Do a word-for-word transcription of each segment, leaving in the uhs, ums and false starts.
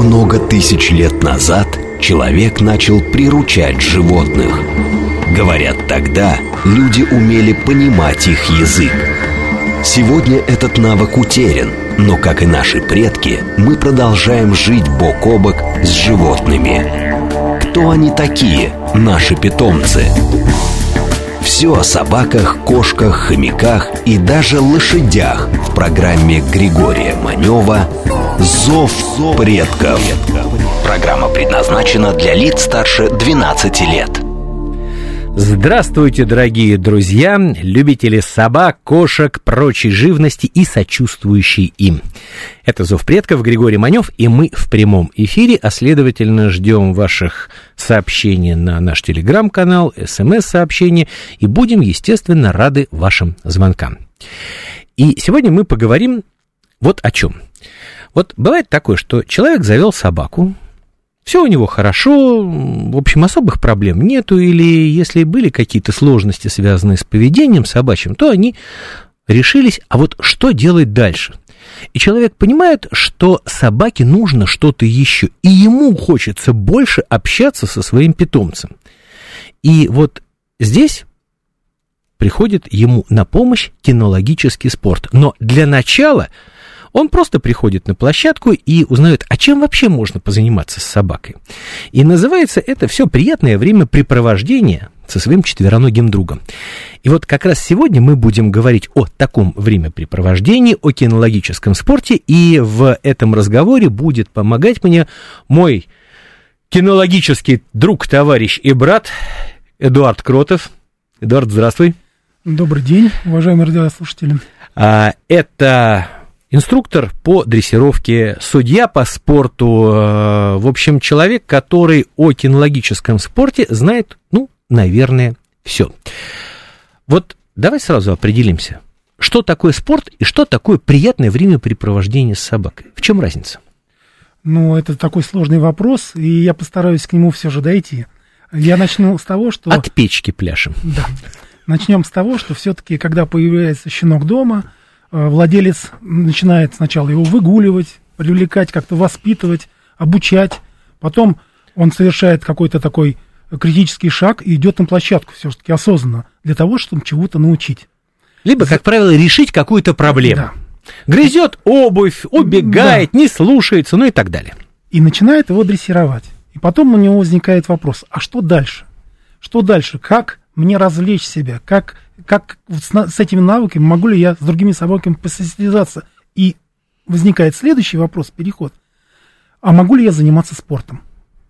Много тысяч лет назад человек начал приручать животных. Говорят, тогда люди умели понимать их язык. Сегодня этот навык утерян, но, как и наши предки, мы продолжаем жить бок о бок с животными. Кто они такие, наши питомцы? Все о собаках, кошках, хомяках и даже лошадях в программе Григория Манева «Зов предков». Программа предназначена для лиц старше двенадцати лет. Здравствуйте, дорогие друзья, любители собак, кошек, прочей живности и сочувствующие им. Это «Зов предков», Григорий Манев, и мы в прямом эфире, а следовательно ждем ваших сообщений на наш телеграм-канал, смс-сообщения, и будем, естественно, рады вашим звонкам. И сегодня мы поговорим вот о чем. Вот бывает такое, что человек завел собаку, все у него хорошо, в общем, особых проблем нету, или если были какие-то сложности, связанные с поведением собачьим, то они решились, а вот что делать дальше? И человек понимает, что собаке нужно что-то еще, и ему хочется больше общаться со своим питомцем. И вот здесь приходит ему на помощь кинологический спорт. Но для начала он просто приходит на площадку и узнает, а чем вообще можно позаниматься с собакой. И называется это все приятное времяпрепровождение со своим четвероногим другом. И вот как раз сегодня мы будем говорить о таком времяпрепровождении, о кинологическом спорте, и в этом разговоре будет помогать мне мой кинологический друг, товарищ и брат Эдуард Кротов. Эдуард, здравствуй. Добрый день, уважаемые радиослушатели. А, это инструктор по дрессировке, судья по спорту, в общем, человек, который о кинологическом спорте знает, ну, наверное, все. Вот давай сразу определимся, что такое спорт и что такое приятное времяпрепровождение с собакой. В чем разница? Ну, это такой сложный вопрос, и я постараюсь к нему все же дойти. Я начну с того, что... От печки пляшем. Да. Начнем с того, что все-таки, когда появляется щенок дома, владелец начинает сначала его выгуливать, привлекать, как-то воспитывать, обучать. Потом он совершает какой-то такой критический шаг и идет на площадку все-таки осознанно, для того, чтобы чего-то научить. Либо, как правило, решить какую-то проблему. Да. Грызет обувь, убегает, да. Не слушается, ну и так далее. И начинает его дрессировать. И потом у него возникает вопрос, а что дальше? Что дальше? Как мне развлечь себя? Как... Как с, с этими навыками могу ли я с другими собаками посостязаться? И возникает следующий вопрос, переход. А могу ли я заниматься спортом?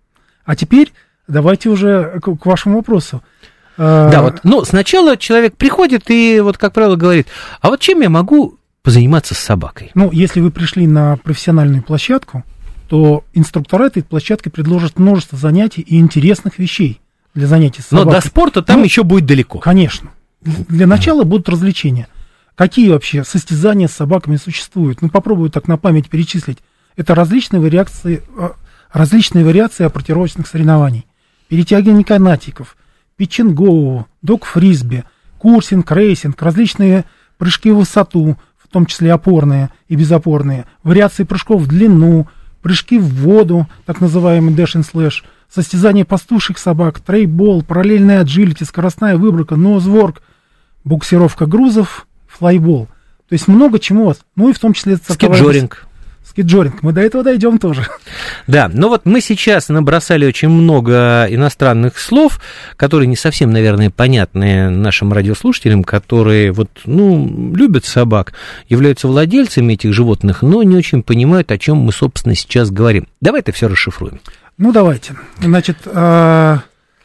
А теперь давайте уже к, к вашему вопросу. Да, вот, ну, сначала человек приходит и, вот, как правило, говорит, а вот чем я могу позаниматься с собакой? Ну, если вы пришли на профессиональную площадку, то инструктора этой площадки предложат множество занятий и интересных вещей для занятий с собакой. Но до спорта там ну, еще будет далеко. Конечно. Для начала будут развлечения. Какие вообще состязания с собаками существуют? Ну, попробую так на память перечислить. Это различные вариации, различные вариации апортировочных соревнований. Перетягивание канатиков, питчинг-гоу, дог-фрисби, курсинг, рейсинг, различные прыжки в высоту, в том числе опорные и безопорные, вариации прыжков в длину, прыжки в воду, так называемый dash and slash, состязания пастушьих собак, трейбол, параллельная аджилити, скоростная выборка, нозворк, буксировка грузов, флайбол. То есть много чего. Ну и в том числе... Скиджоринг. Скиджоринг. Мы до этого дойдем тоже. Да, но вот мы сейчас набросали очень много иностранных слов, которые не совсем, наверное, понятны нашим радиослушателям, которые вот, ну, любят собак, являются владельцами этих животных, но не очень понимают, о чем мы, собственно, сейчас говорим. Давай это все расшифруем. Ну, давайте. Значит, а...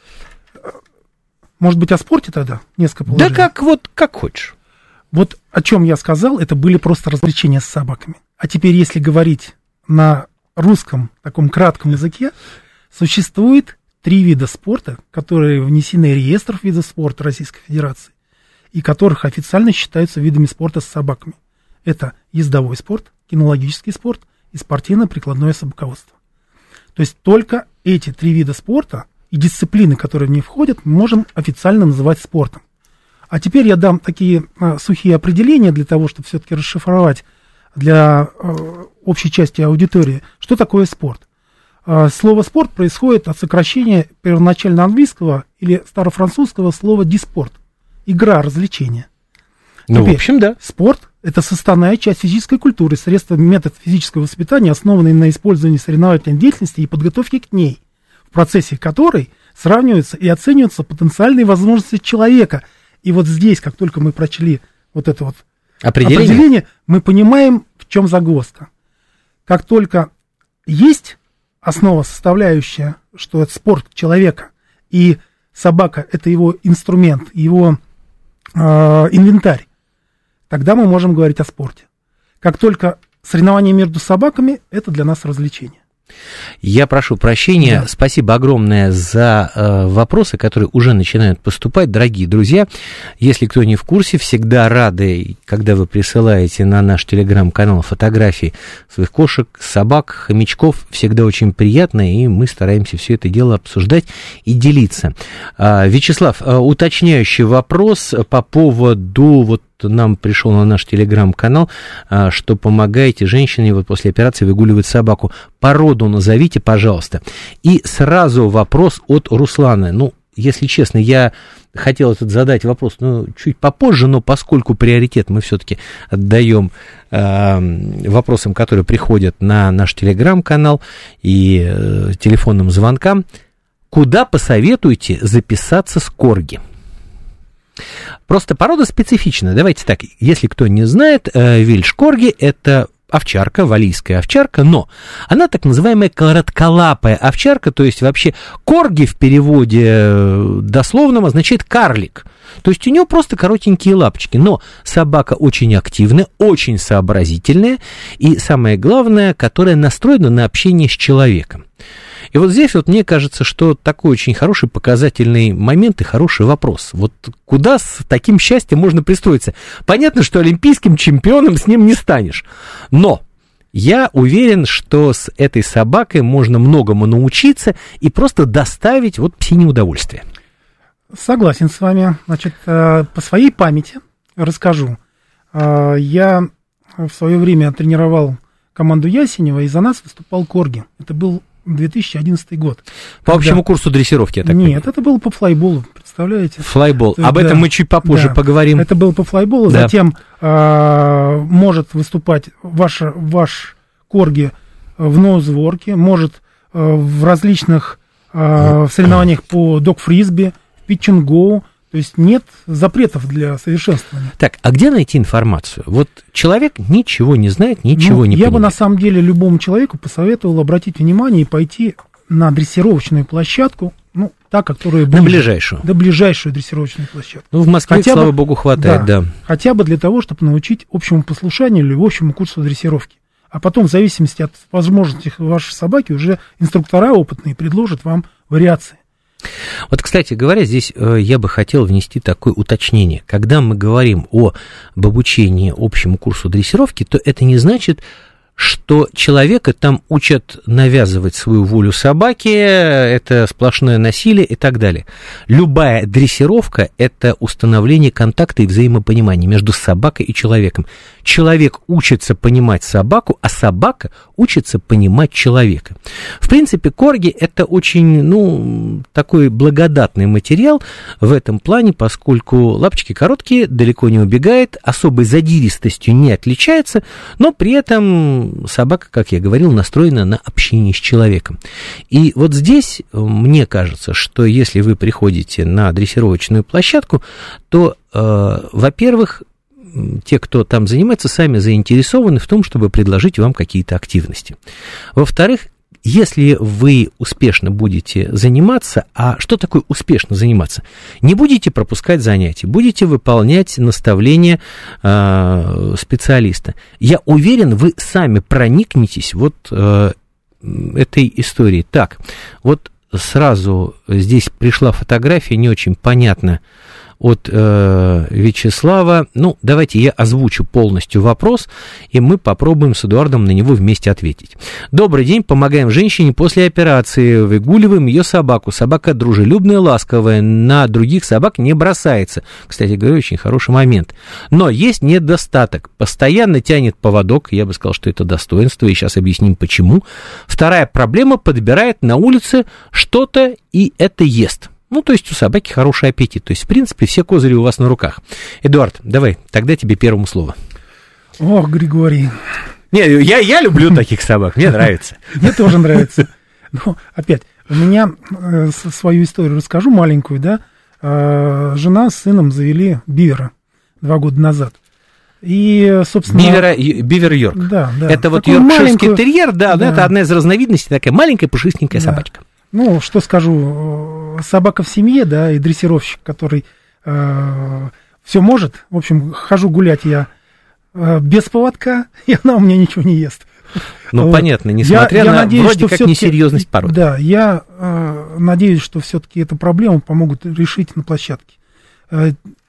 может быть, о спорте тогда несколько положений? Да как, вот, как хочешь. Вот о чем я сказал, это были просто развлечения с собаками. А теперь, если говорить на русском, таком кратком языке, существует три вида спорта, которые внесены в реестр видов спорта Российской Федерации, и которых официально считаются видами спорта с собаками. Это ездовой спорт, кинологический спорт и спортивно-прикладное собаководство. То есть только эти три вида спорта и дисциплины, которые в них входят, мы можем официально называть спортом. А теперь я дам такие а, сухие определения для того, чтобы все-таки расшифровать для а, общей части аудитории, что такое спорт. Слово «спорт» происходит от сокращения первоначально английского или старофранцузского слова «диспорт» – игра, развлечение. Ну, Теперь, в общем, да. Спорт – это составная часть физической культуры, средство, метод физического воспитания, основанный на использовании соревновательной деятельности и подготовке к ней, в процессе которой сравниваются и оцениваются потенциальные возможности человека. И вот здесь, как только мы прочли вот это вот определение, определение мы понимаем, в чем загвоздка. Как только есть основа, составляющая, что это спорт человека, и собака – это его инструмент, его э, инвентарь, тогда мы можем говорить о спорте. Как только соревнования между собаками – это для нас развлечение. Я прошу прощения, да. Спасибо огромное за э, вопросы, которые уже начинают поступать. Дорогие друзья, если кто не в курсе, всегда рады, когда вы присылаете на наш телеграм-канал фотографии своих кошек, собак, хомячков, всегда очень приятно, и мы стараемся все это дело обсуждать и делиться. А, Вячеслав, уточняющий вопрос по поводу вот нам пришел на наш телеграм-канал, что помогаете женщине вот после операции выгуливать собаку. Породу назовите, пожалуйста. И сразу вопрос от Руслана. Ну, если честно, я хотел этот задать вопрос, ну, чуть попозже, но поскольку приоритет мы все-таки отдаем э, вопросам, которые приходят на наш телеграм-канал и э, телефонным звонкам, куда посоветуете записаться с корги? Просто порода специфична. Давайте так, если кто не знает, вельш-корги – это овчарка, валлийская овчарка, но она так называемая коротколапая овчарка, то есть вообще корги в переводе дословном означает карлик. То есть у нее просто коротенькие лапочки, но собака очень активная, очень сообразительная и, самое главное, которая настроена на общение с человеком. И вот здесь вот мне кажется, что такой очень хороший показательный момент и хороший вопрос. Вот куда с таким счастьем можно пристроиться? Понятно, что олимпийским чемпионом с ним не станешь, но я уверен, что с этой собакой можно многому научиться и просто доставить вот псине удовольствие. Согласен с вами. Значит, по своей памяти расскажу. Я в свое время тренировал команду Ясенева, и за нас выступал корги. Это был две тысячи одиннадцатый год. По когда... общему курсу дрессировки, я так Нет, понимаю. это было по флайболу, представляете? Флайбол. Об да, этом мы чуть попозже да, поговорим. Это было по флайболу. Да. Затем э, может выступать ваша, ваш корги в ноузворке, может э, в различных э, соревнованиях по дог-фрисби, в питч-н-гоу. То есть нет запретов для совершенствования. Так, а где найти информацию? Вот человек ничего не знает, ничего ну, не я понимает. Я бы на самом деле любому человеку посоветовал обратить внимание и пойти на дрессировочную площадку, ну, та, которая ближе. На ближайшую. Да, ближайшую дрессировочную площадку. Ну, в Москве, хотя слава бы, богу, хватает, да, да. Хотя бы для того, чтобы научить общему послушанию или общему курсу дрессировки. А потом, в зависимости от возможностей вашей собаки, уже инструктора опытные предложат вам вариации. Вот, кстати говоря, здесь э, я бы хотел внести такое уточнение. Когда мы говорим о, об обучении общему курсу дрессировки, то это не значит, что человека там учат навязывать свою волю собаке, это сплошное насилие и так далее. Любая дрессировка – это установление контакта и взаимопонимания между собакой и человеком. Человек учится понимать собаку, а собака учится понимать человека. В принципе, корги – это очень, ну, такой благодатный материал в этом плане, поскольку лапочки короткие, далеко не убегает, особой задиристостью не отличается, но при этом собака, как я говорил, настроена на общение с человеком. И вот здесь мне кажется, что если вы приходите на дрессировочную площадку, то, э, во-первых, те, кто там занимается, сами заинтересованы в том, чтобы предложить вам какие-то активности. Во-вторых, если вы успешно будете заниматься, а что такое успешно заниматься? Не будете пропускать занятия, будете выполнять наставления э, специалиста. Я уверен, вы сами проникнетесь вот э, этой историей. Так, вот сразу здесь пришла фотография, не очень понятно, от э, Вячеслава. Ну, давайте я озвучу полностью вопрос, и мы попробуем с Эдуардом на него вместе ответить. Добрый день, помогаем женщине после операции, выгуливаем ее собаку. Собака дружелюбная, ласковая, на других собак не бросается. Кстати говоря, очень хороший момент. Но есть недостаток. Постоянно тянет поводок, я бы сказал, что это достоинство, и сейчас объясним почему. Вторая проблема, подбирает на улице что-то и это ест. Ну, то есть у собаки хороший аппетит. То есть, в принципе, все козыри у вас на руках. Эдуард, давай, тогда тебе первому слово. Ох, Григорий. Не, я, я люблю таких собак, мне нравится. Мне тоже нравится. Но, опять, у меня э, свою историю расскажу маленькую, да. Э, жена с сыном завели бивера два года назад. И, собственно... Бивера, бивер Йорк. Да, да. Это вот йоркширский терьер, да, да, это одна из разновидностей, такая маленькая пушистенькая да. собачка. Ну, что скажу, собака в семье, да, и дрессировщик, который э, все может. В общем, хожу гулять я э, без поводка, и она у меня ничего не ест. Ну, вот. Понятно, несмотря я, я на надеюсь, вроде как несерьезность породы. Да, я э, надеюсь, что все-таки эту проблему помогут решить на площадке. Э,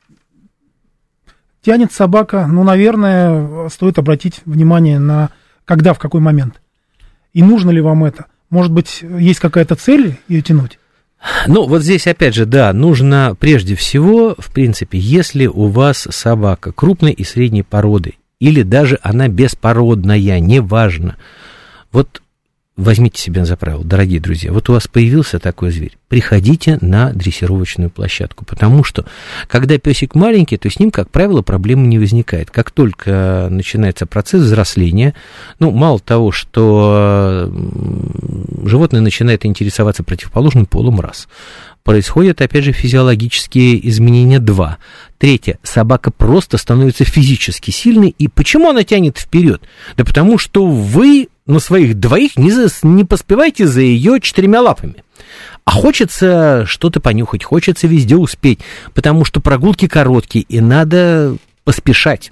тянет собака, ну, наверное, стоит обратить внимание на когда, в какой момент. И нужно ли вам это? Может быть, есть какая-то цель ее тянуть? Ну, вот здесь, опять же, да, нужно прежде всего, в принципе, если у вас собака крупной и средней породы, или даже она беспородная, неважно, вот возьмите себе за правило, дорогие друзья, вот у вас появился такой зверь, приходите на дрессировочную площадку, потому что, когда песик маленький, то с ним, как правило, проблемы не возникает. Как только начинается процесс взросления, ну, мало того, что животное начинает интересоваться противоположным полом, раз. Происходят, опять же, физиологические изменения, два. Третье, собака просто становится физически сильной, и почему она тянет вперед? Да потому что вы на своих двоих не, за, не поспеваете за ее четырьмя лапами. А хочется что-то понюхать, хочется везде успеть, потому что прогулки короткие, и надо поспешать.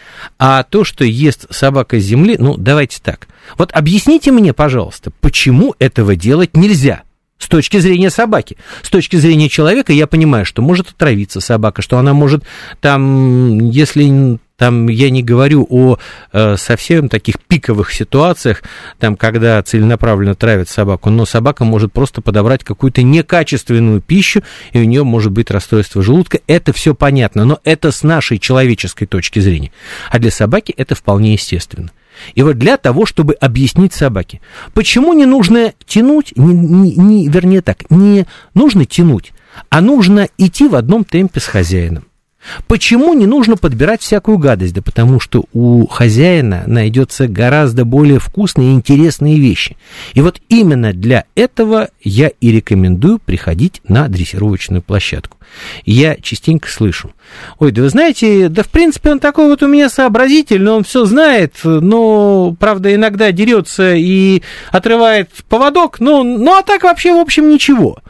А то, что ест собака с земли, ну, давайте так. Вот объясните мне, пожалуйста, почему этого делать нельзя? С точки зрения собаки. С точки зрения человека я понимаю, что может отравиться собака, что она может там, если там я не говорю о э, совсем таких пиковых ситуациях, там, когда целенаправленно травят собаку, но собака может просто подобрать какую-то некачественную пищу, и у нее может быть расстройство желудка. Это все понятно, но это с нашей человеческой точки зрения. А для собаки это вполне естественно. И вот для того, чтобы объяснить собаке, почему не нужно тянуть, не, не, не, вернее так, не нужно тянуть, а нужно идти в одном темпе с хозяином. Почему не нужно подбирать всякую гадость? Да потому что у хозяина найдется гораздо более вкусные и интересные вещи. И вот именно для этого я и рекомендую приходить на дрессировочную площадку. Я частенько слышу: ой, да вы знаете, да в принципе он такой вот у меня сообразительный, он все знает, но, правда, иногда дерется и отрывает поводок, ну, ну а так вообще, в общем, ничего.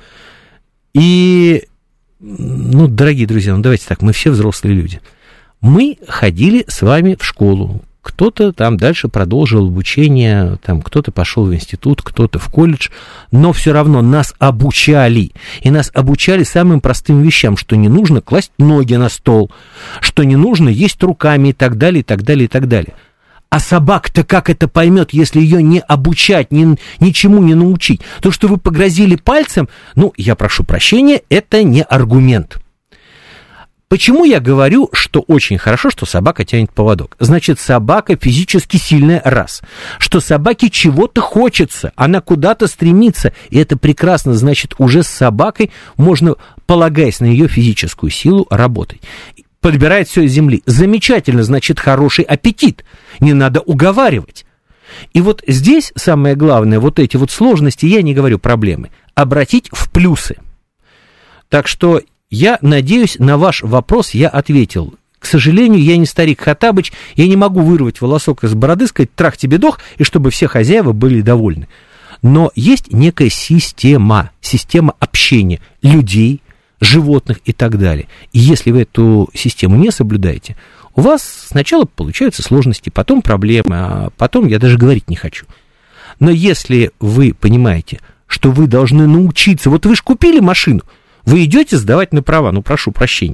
И... Ну, дорогие друзья, ну давайте так, мы все взрослые люди. Мы ходили с вами в школу. Кто-то там дальше продолжил обучение, там кто-то пошел в институт, кто-то в колледж, но все равно нас обучали. И нас обучали самым простым вещам, что не нужно класть ноги на стол, что не нужно есть руками и так далее, и так далее, и так далее. А собака-то как это поймет, если ее не обучать, ни, ничему не научить? То, что вы погрозили пальцем, ну, я прошу прощения, это не аргумент. Почему я говорю, что очень хорошо, что собака тянет поводок? Значит, собака физически сильная, раз. Что собаке чего-то хочется, она куда-то стремится, и это прекрасно, значит, уже с собакой можно, полагаясь на ее физическую силу, работать. Подбирает все с земли. Замечательно, значит, хороший аппетит. Не надо уговаривать. И вот здесь самое главное, вот эти вот сложности, я не говорю проблемы, обратить в плюсы. Так что я надеюсь, на ваш вопрос я ответил. К сожалению, я не старик Хоттабыч, я не могу вырвать волосок из бороды, сказать трах тебе дох, и чтобы все хозяева были довольны. Но есть некая система, система общения людей, животных и так далее. И если вы эту систему не соблюдаете, у вас сначала получаются сложности, потом проблемы, а потом я даже говорить не хочу. Но если вы понимаете, что вы должны научиться, вот вы же купили машину, вы идете сдавать на права, ну прошу прощения,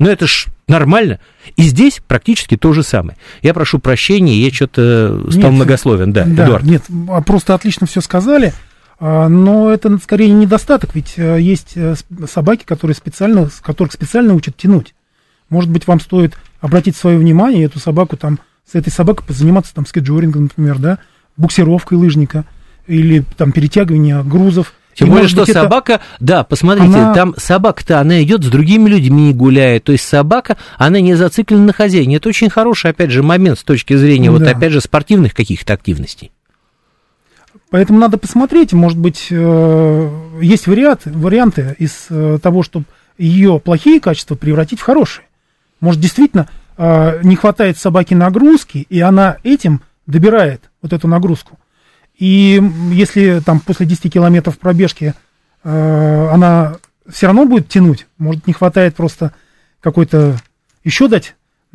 Ну, это ж нормально. И здесь практически то же самое. Я прошу прощения, я что-то стал нет, многословен. Да, да, Эдуард. Нет, просто отлично все сказали, но это скорее недостаток, ведь есть собаки, которые специально, которых специально учат тянуть. Может быть, вам стоит обратить свое внимание, эту собаку там, с этой собакой позаниматься там скеджорингом, например, да, буксировкой лыжника или там перетягивание грузов. Тем более, что это... собака, да, посмотрите, она... там собака-то, она идет с другими людьми гуляет, то есть собака, она не зациклена на хозяине. Это очень хороший, опять же, момент с точки зрения, да. вот опять же, спортивных каких-то активностей. Поэтому надо посмотреть, может быть, есть варианты, варианты из того, чтобы ее плохие качества превратить в хорошие. Может, действительно, не хватает собаке нагрузки, и она этим добирает вот эту нагрузку. И если там после десяти километров пробежки э, она все равно будет тянуть, может, не хватает просто какой-то еще дать.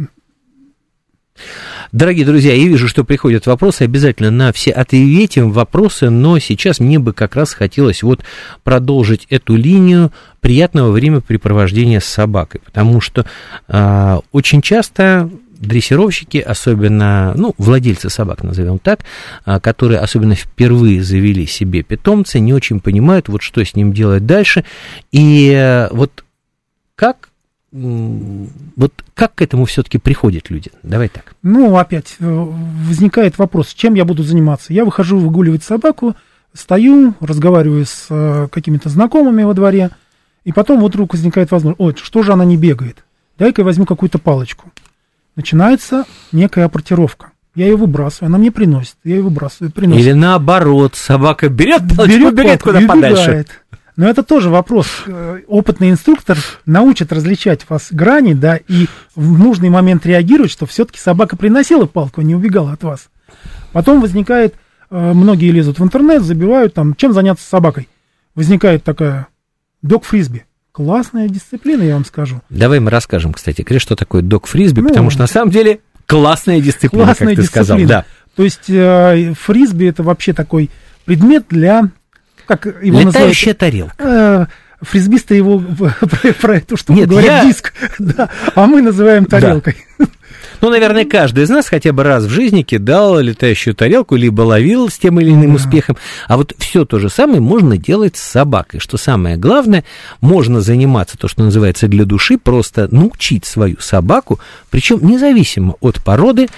Дорогие друзья, я вижу, что приходят вопросы, обязательно на все ответим вопросы, но сейчас мне бы как раз хотелось вот продолжить эту линию приятного времяпрепровождения с собакой, потому что э, очень часто... дрессировщики, особенно, ну, владельцы собак, назовем так, которые особенно впервые завели себе питомца, не очень понимают, вот что с ним делать дальше, и вот как, вот как к этому все-таки приходят люди? Давай так. Ну, опять возникает вопрос, чем я буду заниматься? Я выхожу выгуливать собаку, стою, разговариваю с какими-то знакомыми во дворе, и потом вот вдруг возникает возможность, ой, что же она не бегает? Дай-ка я возьму какую-то палочку. Начинается некая апортировка. Я ее выбрасываю, она мне приносит, я ее выбрасываю, приносит. Или наоборот, собака берет палочку, берет, берет куда подальше. Но это тоже вопрос. Опытный инструктор научит различать вас грани, да, и в нужный момент реагировать, что все-таки собака приносила палку, а не убегала от вас. Потом возникает, многие лезут в интернет, забивают там, чем заняться с собакой. Возникает такая дог-фрисби. Классная дисциплина, я вам скажу. Давай мы расскажем, кстати, что такое дог-фрисби, ну, потому что на самом деле классная дисциплина, классная как ты дисциплина. сказал. Да. То есть э, фрисби это вообще такой предмет для... Как его летающая называют? тарелка. Э, фрисбисты его про, про эту штуку Нет, говорят я... диск, да, а мы называем тарелкой. Да. Ну, наверное, каждый из нас хотя бы раз в жизни кидал летающую тарелку, либо ловил с тем или иным да. успехом. А вот все то же самое можно делать с собакой. Что самое главное, можно заниматься, то, что называется, для души, просто научить свою собаку, причем независимо от породы,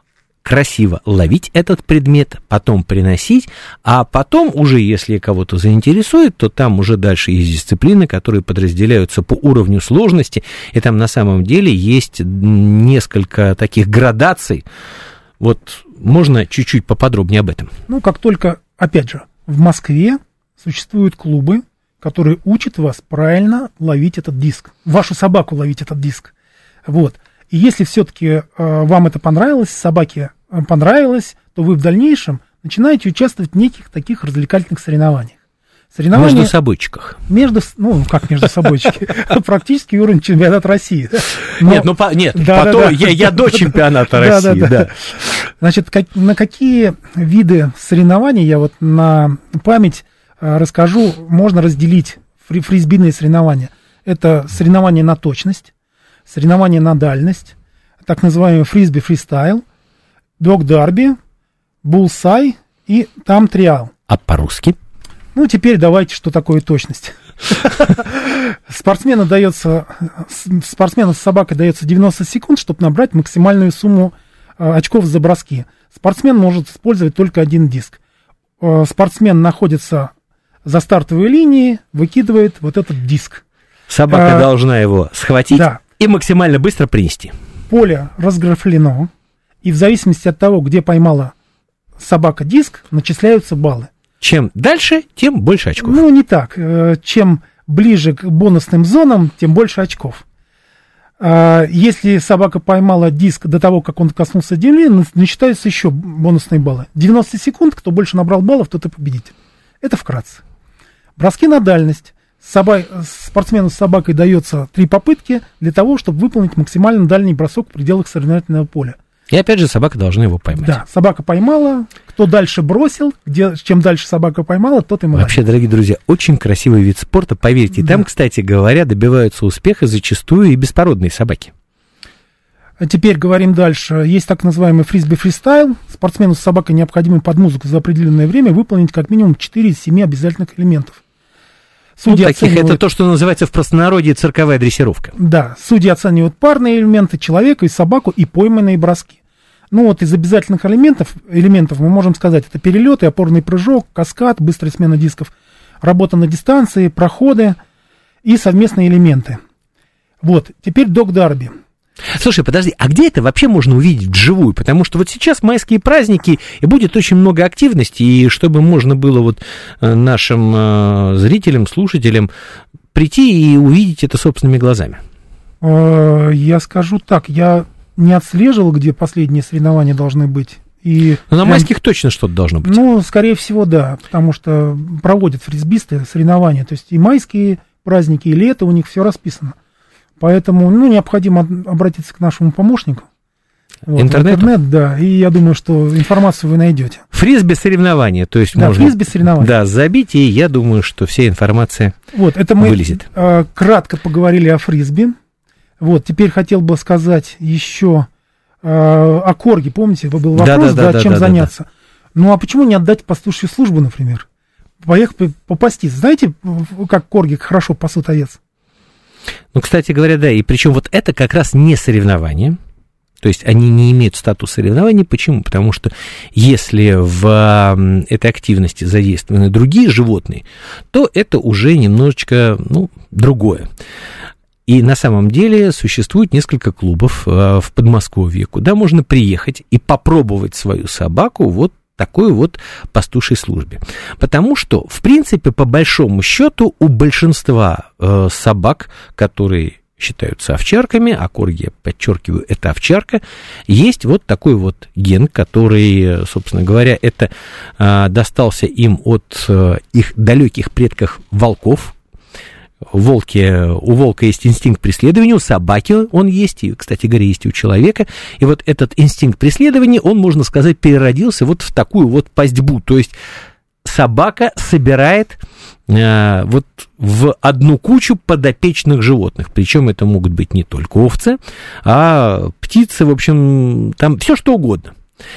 красиво ловить этот предмет, потом приносить, а потом уже, если кого-то заинтересует, то там уже дальше есть дисциплины, которые подразделяются по уровню сложности, и там на самом деле есть несколько таких градаций. Вот можно чуть-чуть поподробнее об этом? Ну, как только, опять же, в Москве существуют клубы, которые учат вас правильно ловить этот диск, вашу собаку ловить этот диск, вот. И если все-таки э, вам это понравилось, собаке понравилось, то вы в дальнейшем начинаете участвовать в неких таких развлекательных соревнованиях. Соревнования между собойчиках. Между, ну, как между собойчики? Практически уровень чемпионата России. Нет, ну, нет, потом я до чемпионата России, да. Значит, на какие виды соревнований, я вот на память расскажу, можно разделить фрисбийные соревнования. Это соревнования на точность, соревнования на дальность, так называемый фрисби-фристайл, дог-дарби, буллсай и там-триал. А по-русски? Ну, теперь давайте, что такое точность. Спортсмену дается, спортсмену с собакой дается девяносто секунд, чтобы набрать максимальную сумму очков за броски. Спортсмен может использовать только один диск. Спортсмен находится за стартовой линией, выкидывает вот этот диск. Собака а, должна его схватить да. и максимально быстро принести. Поле разграфлено, и в зависимости от того, где поймала собака диск, начисляются баллы. Чем дальше, тем больше очков. Ну, не так. Чем ближе к бонусным зонам, тем больше очков. Если собака поймала диск до того, как он коснулся земли, начитаются еще бонусные баллы. девяносто секунд, кто больше набрал баллов, тот и победитель. Это вкратце. Броски на дальность. Собак... Спортсмену с собакой дается три попытки для того, чтобы выполнить максимально дальний бросок в пределах соревновательного поля. И опять же собака должна его поймать. Да, собака поймала, кто дальше бросил, где, чем дальше собака поймала, тот и молодец. Вообще, дорогие друзья, очень красивый вид спорта, поверьте. Да. Там, кстати говоря, добиваются успеха зачастую и беспородные собаки. А теперь говорим дальше. Есть так называемый фрисби-фристайл. Спортсмену с собакой необходимо под музыку за определенное время выполнить как минимум четыре из семи обязательных элементов. Судьи ну, таких оценивают... Это то, что называется в простонародье цирковая дрессировка. Да, судьи оценивают парные элементы человека и собаку и пойманные броски. Ну вот из обязательных элементов, элементов мы можем сказать, это перелеты, опорный прыжок, каскад, быстрая смена дисков, работа на дистанции, проходы и совместные элементы. Вот, теперь Дог Дарби. Слушай, подожди, а где это вообще можно увидеть вживую? Потому что вот сейчас майские праздники, и будет очень много активности, и чтобы можно было вот нашим зрителям, слушателям прийти и увидеть это собственными глазами. Я скажу так, я не отслеживал, где последние соревнования должны быть. И Но на майских прям, точно что-то должно быть. Ну, скорее всего, да, потому что проводят фрисбисты соревнования, то есть и майские праздники, и лето, у них все расписано. Поэтому, ну, необходимо обратиться к нашему помощнику. Вот, интернет? Интернет, да, и я думаю, что информацию вы найдете. Фрисби соревнования, то есть да, можно... фрисби соревнования. Да, забить, и я думаю, что вся информация вот, это мы вылезет. А, кратко поговорили о фрисби. Вот, теперь хотел бы сказать еще а, о корге, помните, был вопрос, да, да, да, да, чем да, заняться. Да, да. Ну, а почему не отдать пастушью службу, например? Поехать попастись. Знаете, как корги хорошо пасут овец? Ну, кстати говоря, да, и причем вот это как раз не соревнование, то есть они не имеют статус соревнований. Почему? Потому что если в этой активности задействованы другие животные, то это уже немножечко, ну, другое. И на самом деле существует несколько клубов в Подмосковье, куда можно приехать и попробовать свою собаку вот такой вот пастушей службе. Потому что, в принципе, по большому счету, у большинства э, собак, которые считаются овчарками, а корги, я подчеркиваю, это овчарка, есть вот такой вот ген, который, собственно говоря, это э, достался им от э, их далеких предков волков. Волки, у волка есть инстинкт преследования, у собаки он есть, и, кстати говоря, есть и у человека. И вот этот инстинкт преследования, он, можно сказать, переродился вот в такую вот пастьбу. То есть собака собирает э, вот в одну кучу подопечных животных. Причем это могут быть не только овцы, а птицы, в общем, там все что угодно.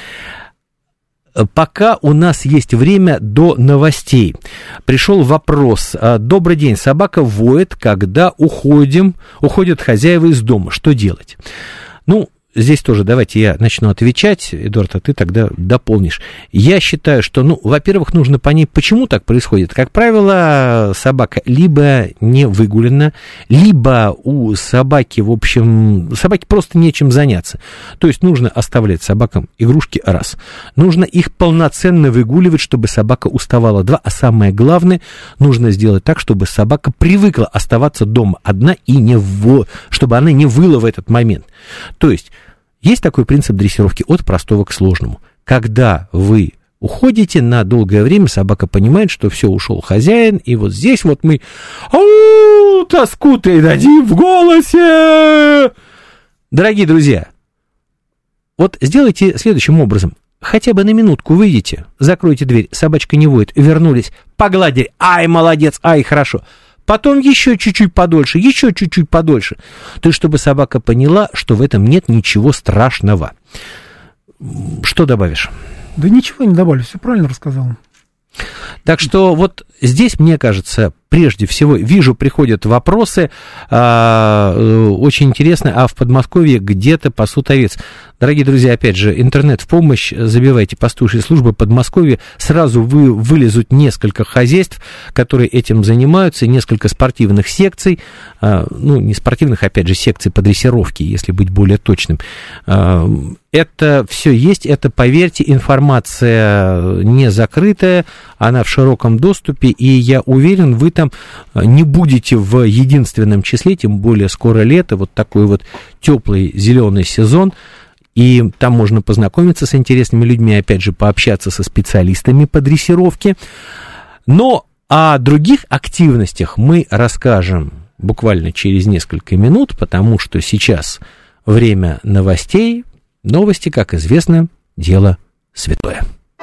Пока у нас есть время до новостей. Пришел вопрос. Добрый день, собака воет, когда уходим, уходят хозяева из дома. Что делать? Ну, здесь тоже давайте я начну отвечать, Эдуард, а ты тогда дополнишь. Я считаю, что, ну, во-первых, нужно понять, почему так происходит. Как правило, собака либо не выгулена, либо у собаки, в общем, собаке просто нечем заняться. То есть нужно оставлять собакам игрушки, раз. Нужно их полноценно выгуливать, чтобы собака уставала, два. А самое главное, нужно сделать так, чтобы собака привыкла оставаться дома одна и не в... чтобы она не выла в этот момент. То есть есть такой принцип дрессировки от простого к сложному. Когда вы уходите на долгое время, собака понимает, что все, ушел хозяин, и вот здесь вот мы ау, тоску-то и дадим в голосе. Дорогие друзья, вот сделайте следующим образом. Хотя бы на минутку выйдите, закройте дверь, собачка не воет, вернулись, погладили, ай, молодец, ай, хорошо. Потом еще чуть-чуть подольше, еще чуть-чуть подольше. То есть, чтобы собака поняла, что в этом нет ничего страшного. Что добавишь? Да ничего не добавлю, все правильно рассказал. Так что вот здесь, мне кажется, прежде всего, вижу, приходят вопросы, а, очень интересно, а в Подмосковье где-то пасут овец. Дорогие друзья, опять же, интернет в помощь, забивайте пастушьи службы Подмосковья, сразу вы, вылезут несколько хозяйств, которые этим занимаются, несколько спортивных секций, а, ну, не спортивных, опять же, секций по дрессировке, если быть более точным. А, это все есть, это, поверьте, информация не закрытая, она в широком доступе, и я уверен, вы там не будете в единственном числе, тем более скоро лето, вот такой вот теплый зеленый сезон, и там можно познакомиться с интересными людьми, опять же, пообщаться со специалистами по дрессировке. Но о других активностях мы расскажем буквально через несколько минут, потому что сейчас время новостей. Новости, как известно, дело святое.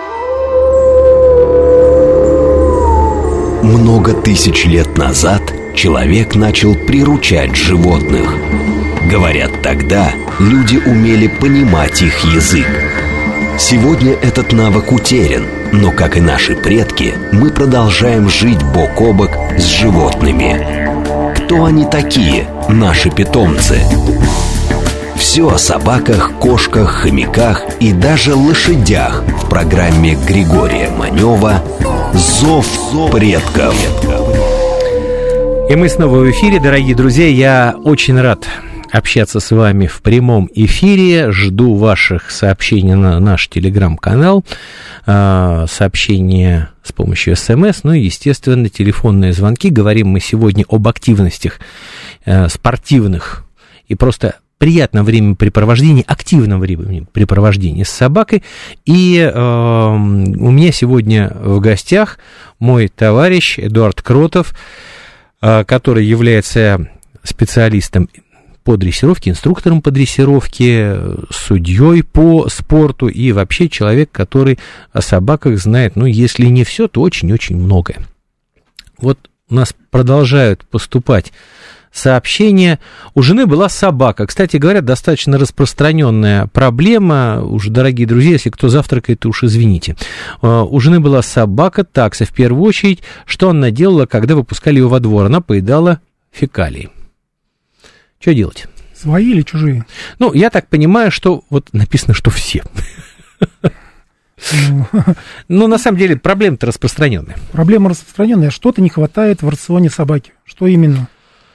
Много тысяч лет назад человек начал приручать животных. Говорят, тогда люди умели понимать их язык. Сегодня этот навык утерян, но, как и наши предки, мы продолжаем жить бок о бок с животными. Кто они такие, наши питомцы? Все о собаках, кошках, хомяках и даже лошадях в программе Григория Манева «Зов предков». И мы снова в эфире, дорогие друзья. Я очень рад общаться с вами в прямом эфире. Жду ваших сообщений на наш телеграм-канал, сообщения с помощью СМС, ну и, естественно, телефонные звонки. Говорим мы сегодня об активностях спортивных и просто приятном времяпрепровождении, активном времяпрепровождении с собакой. И э, у меня сегодня в гостях мой товарищ Эдуард Кротов, э, который является специалистом по дрессировке, инструктором по дрессировке, судьей по спорту и вообще человек, который о собаках знает, ну, если не все, то очень-очень многое. Вот у нас продолжают поступать сообщение. У жены была собака. Кстати говоря, достаточно распространенная проблема. Уж, дорогие друзья, если кто завтракает, то уж извините. У жены была собака, такса. В первую очередь, что она делала, когда выпускали ее во двор? Она поедала фекалии. Что делать? Свои или чужие? Ну, я так понимаю, что вот написано, что все. Ну, на самом деле, проблема-то распространенная. Проблема распространенная. Что-то не хватает в рационе собаки. Что именно?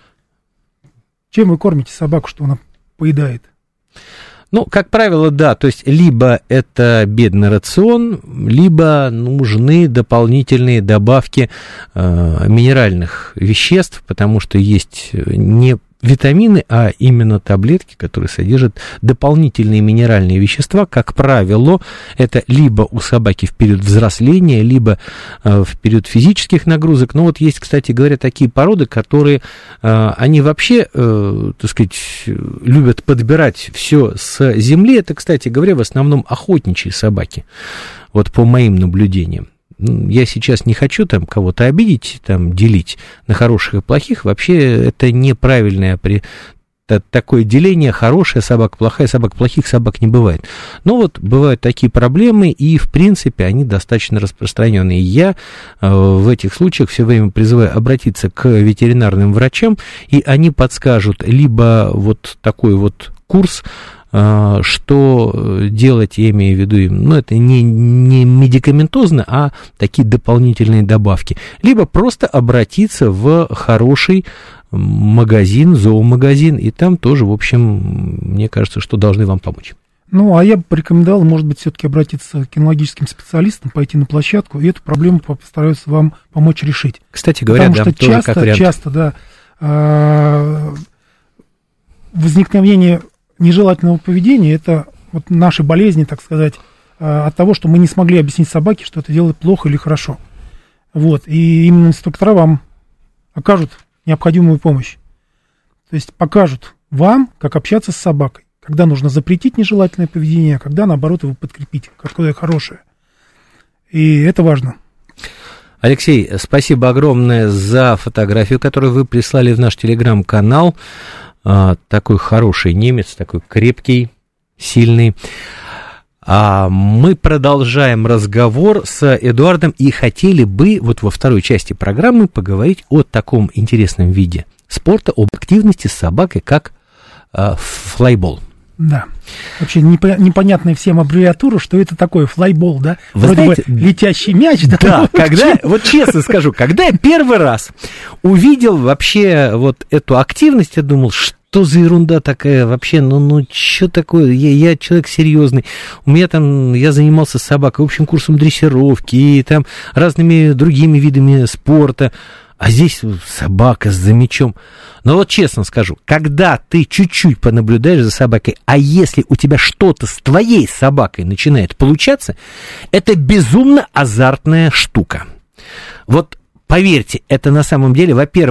Чем вы кормите собаку, что она поедает? Ну, как правило, да, то есть либо это бедный рацион, либо нужны дополнительные добавки э, минеральных веществ, потому что есть не витамины, а именно таблетки, которые содержат дополнительные минеральные вещества. Как правило, это либо у собаки в период взросления, либо э, в период физических нагрузок. Но вот есть, кстати говоря, такие породы, которые, э, они вообще, э, так сказать, любят подбирать все с земли. Это, кстати говоря, в основном охотничьи собаки, вот по моим наблюдениям. Я сейчас не хочу там кого-то обидеть, там, делить на хороших и плохих. Вообще это неправильное при... такое деление. Хорошая собака, плохая собака, плохих собак не бывает. Но вот бывают такие проблемы, и, в принципе, они достаточно распространенные. Я э, в этих случаях все время призываю обратиться к ветеринарным врачам, и они подскажут либо вот такой вот курс, что делать, я имею в виду, ну, это не, не медикаментозно, а такие дополнительные добавки. Либо просто обратиться в хороший магазин, зоомагазин, и там тоже, в общем, мне кажется, что должны вам помочь. Ну, а я бы порекомендовал, может быть, все-таки обратиться к кинологическим специалистам, пойти на площадку, и эту проблему постараются вам помочь решить. Кстати говоря, Потому да, что тоже часто, как вариант. часто, да, возникновение нежелательного поведения — это вот наши болезни, так сказать, от того, что мы не смогли объяснить собаке, что это делает плохо или хорошо. Вот, и именно инструктора вам окажут необходимую помощь. То есть покажут вам, как общаться с собакой, когда нужно запретить нежелательное поведение, а когда, наоборот, его подкрепить, какое хорошее. И это важно. Алексей, спасибо огромное за фотографию, которую вы прислали в наш телеграм-канал. Такой хороший немец, такой крепкий, сильный. А мы продолжаем разговор с Эдуардом и хотели бы вот во второй части программы поговорить о таком интересном виде спорта, об активности с собакой, как э, флайбол. Да. Вообще непонятная всем аббревиатура, что это такое флайбол, да? Вы Вроде знаете, бы летящий мяч, да? Да, когда, вот честно скажу, когда я первый раз увидел вообще вот эту активность, я думал, что за ерунда такая вообще, ну, ну, что такое, я, я человек серьезный, у меня там, я занимался собакой, общим курсом дрессировки и там разными другими видами спорта. А здесь собака с мячом. Но вот честно скажу, когда ты чуть-чуть понаблюдаешь за собакой, а если у тебя что-то с твоей собакой начинает получаться, это безумно азартная штука. Вот поверьте, это на самом деле, во-первых,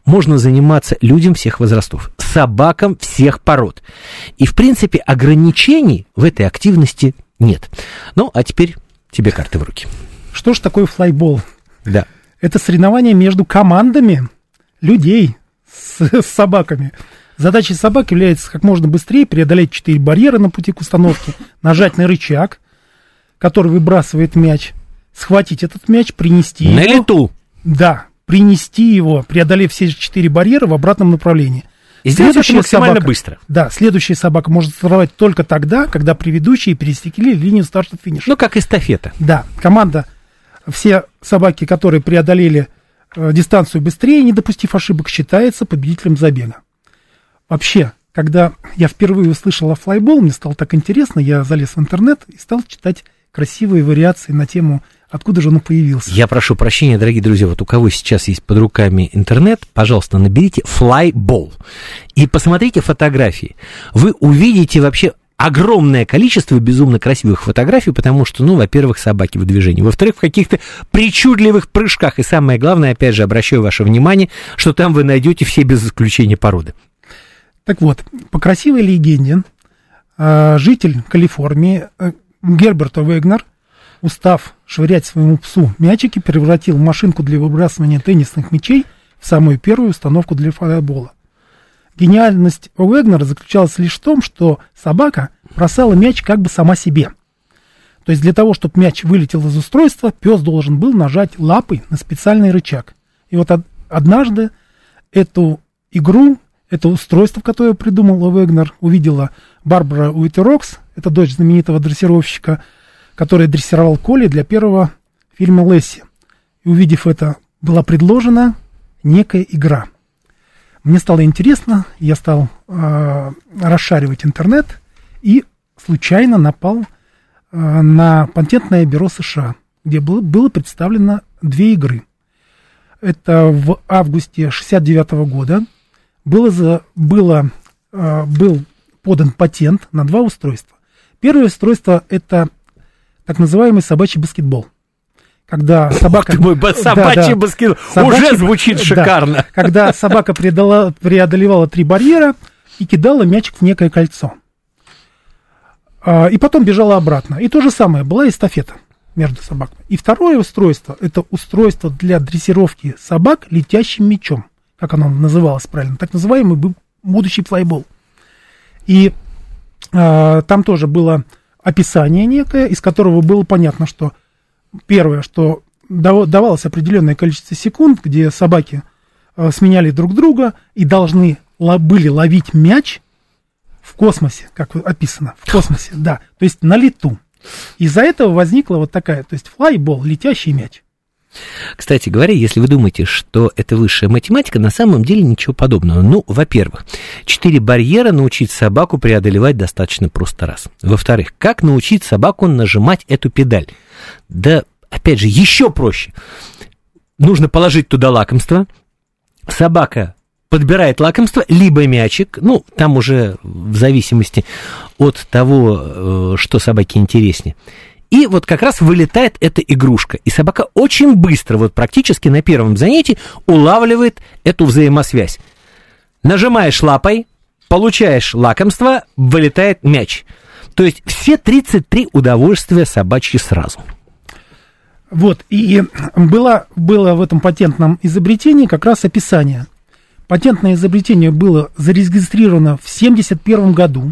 можно заниматься людям всех возрастов, собакам всех пород. И, в принципе, ограничений в этой активности нет. Ну, а теперь тебе карты в руки. Что ж такое флайбол? Да. Это соревнование между командами людей с, с собаками. Задачей собак является как можно быстрее преодолеть четыре барьера на пути к установке, нажать на рычаг, который выбрасывает мяч, схватить этот мяч, принести на его. На лету. Да, принести его, преодолев все четыре барьера в обратном направлении. И сделать это максимально собака, быстро. Да, следующая собака может стартовать только тогда, когда предыдущие пересекли линию старта-финиша. Ну, как эстафета. Да, команда, все собаки, которые преодолели э, дистанцию быстрее, не допустив ошибок, считается победителем забега. Вообще, когда я впервые услышал о флайбол, мне стало так интересно, я залез в интернет и стал читать красивые вариации на тему, откуда же он появился. Я прошу прощения, дорогие друзья, вот у кого сейчас есть под руками интернет, пожалуйста, наберите флайбол и посмотрите фотографии. Вы увидите вообще огромное количество безумно красивых фотографий, потому что, ну, во-первых, собаки в движении, во-вторых, в каких-то причудливых прыжках, и самое главное, опять же, обращаю ваше внимание, что там вы найдете все без исключения породы. Так вот, по красивой легенде, житель Калифорнии Герберт Вегнер, устав швырять своему псу мячики, превратил машинку для выбрасывания теннисных мячей в самую первую установку для флайбола. Гениальность Вегнера заключалась лишь в том, что собака бросала мяч как бы сама себе. То есть для того, чтобы мяч вылетел из устройства, пес должен был нажать лапой на специальный рычаг. И вот однажды эту игру, это устройство, которое придумал Вегнер, увидела Барбара Уитерокс, это дочь знаменитого дрессировщика, который дрессировал Колли для первого фильма Лесси. И увидев это, была предложена некая игра. Мне стало интересно, я стал э, расшаривать интернет и случайно напал э, на патентное бюро США, где было, было представлено две игры. Это в августе шестьдесят девятого года было, за, было, э, был подан патент на два устройства. Первое устройство – это так называемый собачий баскетбол. Когда собака... Ух ты мой, собачий да, да. баскетбол собачий... уже звучит шикарно. Да. Когда собака преодолела, преодолевала три барьера и кидала мячик в некое кольцо. А, и потом бежала обратно. И то же самое, была эстафета между собаками. И второе устройство – это устройство для дрессировки собак летящим мячом. Как оно называлось правильно? Так называемый будущий флайбол. И а, там тоже было описание некое, из которого было понятно, что первое, что давалось определенное количество секунд, где собаки а, сменяли друг друга и должны ла- были ловить мяч в космосе, как описано, в космосе, да, то есть на лету. Из-за этого возникла вот такая, то есть флайбол, летящий мяч. Кстати говоря, если вы думаете, что это высшая математика, на самом деле ничего подобного. Ну, во-первых, четыре барьера научить собаку преодолевать достаточно просто раз. Во-вторых, как научить собаку нажимать эту педаль? Да, опять же, еще проще. Нужно положить туда лакомство, собака подбирает лакомство, либо мячик, ну, там уже в зависимости от того, что собаке интереснее. И вот как раз вылетает эта игрушка. И собака очень быстро, вот практически на первом занятии, улавливает эту взаимосвязь. Нажимаешь лапой, получаешь лакомство, вылетает мяч. То есть все тридцать три удовольствия собачьи сразу. Вот, и было, было в этом патентном изобретении как раз описание. Патентное изобретение было зарегистрировано в семьдесят первом году.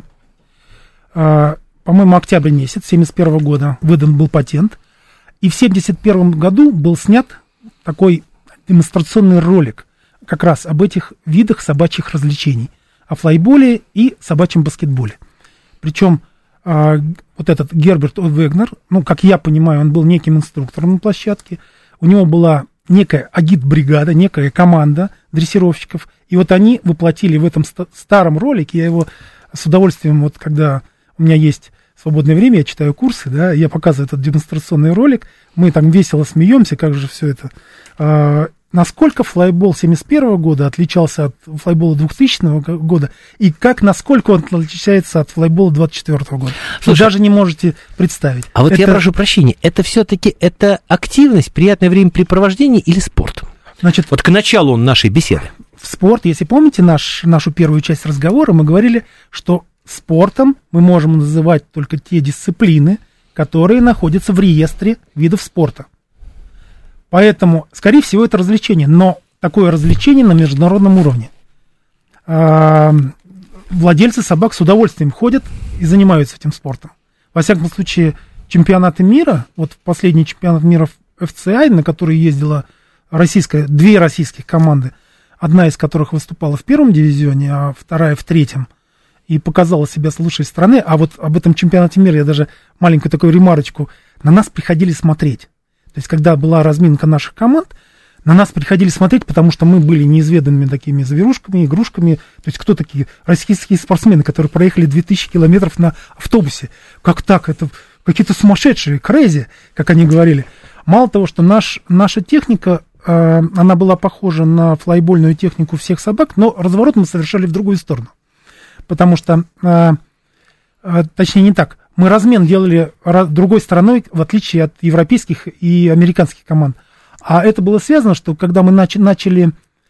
По-моему, октябрь месяц семьдесят первого года выдан был патент. И в семьдесят первом году был снят такой демонстрационный ролик как раз об этих видах собачьих развлечений. О флайболе и собачьем баскетболе. Причем а, вот этот Герберт Вегнер, ну, как я понимаю, он был неким инструктором на площадке. У него была некая агит-бригада, некая команда дрессировщиков. И вот они воплотили в этом ст- старом ролике, я его с удовольствием, вот когда... У меня есть свободное время, я читаю курсы, да, я показываю этот демонстрационный ролик, мы там весело смеемся, как же все это. А, насколько флайбол семьдесят первого года отличался от флайбола двухтысячного года, и как, насколько он отличается от флайбола двадцать четвёртого года. Слушай, вы даже не можете представить. А вот это... я прошу прощения, это все-таки это активность, приятное времяпрепровождение или спорт? Значит, вот к началу нашей беседы. в спорт, если помните наш, нашу первую часть разговора, мы говорили, что спортом мы можем называть только те дисциплины, которые находятся в реестре видов спорта. Поэтому, скорее всего, это развлечение, но такое развлечение на международном уровне. Владельцы собак с удовольствием ходят и занимаются этим спортом. Во всяком случае, чемпионаты мира, вот последний чемпионат мира эф цэ ай, на который ездила российская, две российских команды, одна из которых выступала в первом дивизионе, а вторая в третьем, и показала себя с лучшей стороны. А вот об этом чемпионате мира я даже маленькую такую ремарочку. На нас приходили смотреть. То есть, когда была разминка наших команд, на нас приходили смотреть, потому что мы были неизведанными такими зверушками, игрушками. То есть, кто такие российские спортсмены, которые проехали две тысячи километров на автобусе? Как так? Это какие-то сумасшедшие, crazy, как они говорили. Мало того, что наш, наша техника, э, она была похожа на флайбольную технику всех собак, но разворот мы совершали в другую сторону. Потому что, э, э, точнее не так, мы размен делали другой стороной, в отличие от европейских и американских команд. А это было связано, что когда мы нач- начали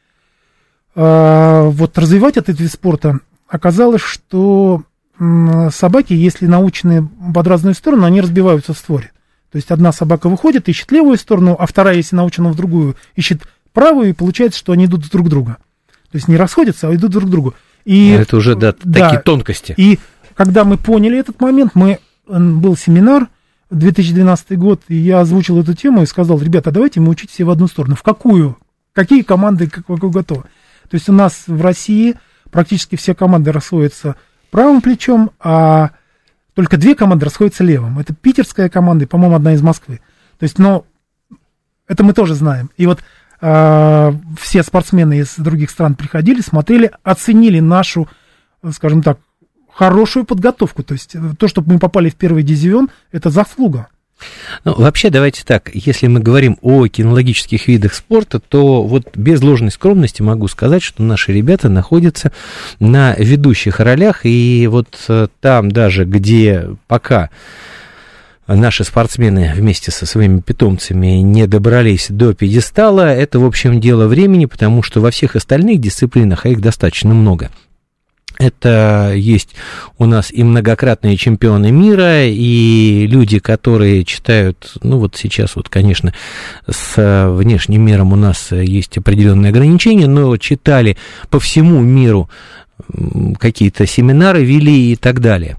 э, вот развивать этот вид спорта, оказалось, что э, собаки, если научены под разную сторону, они разбиваются в створе. То есть одна собака выходит, ищет левую сторону, а вторая, если научена в другую, ищет правую, и получается, что они идут друг к другу. То есть не расходятся, а идут друг к другу. И, это уже, да, да, такие тонкости. И когда мы поняли этот момент, мы, был семинар, две тысячи двенадцатый год, и я озвучил эту тему и сказал: ребята, давайте мы учить все в одну сторону. В какую? Какие команды, как вы готовы? То есть у нас в России практически все команды расходятся правым плечом, а только две команды расходятся левым. Это питерская команда и, по-моему, одна из Москвы. То есть, но это мы тоже знаем. И вот э, все спортсмены из других стран приходили, смотрели, оценили нашу, скажем так, хорошую подготовку. То есть то, что мы попали в первый дивизион, это заслуга. Ну, вообще, давайте так, если мы говорим о кинологических видах спорта, то вот без ложной скромности могу сказать, что наши ребята находятся на ведущих ролях, и вот там даже, где пока наши спортсмены вместе со своими питомцами не добрались до пьедестала, это, в общем, дело времени, потому что во всех остальных дисциплинах, а их достаточно много, это есть у нас и многократные чемпионы мира, и люди, которые читают, ну вот сейчас вот, конечно, с внешним миром у нас есть определенные ограничения, но читали по всему миру, какие-то семинары вели и так далее.